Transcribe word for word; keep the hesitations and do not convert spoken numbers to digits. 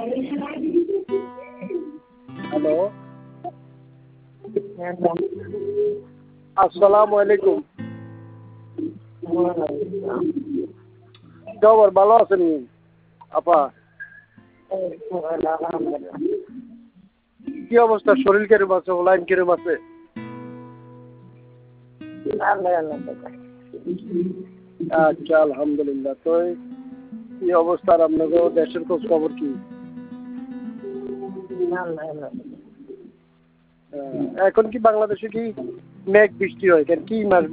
Hello, আসসালামু আলাইকুম। খবর ভালো আছেন আপা? কি অবস্থা? শরীর কিরম আছে? লাইন কিরম আছে? আচ্ছা, আলহামদুলিল্লাহ। তো কি অবস্থা আপনাদের দেশের খোঁজ খবর কি? এখন কি বাংলাদেশে কি মেঘ বৃষ্টি হয়? কেন কি মাস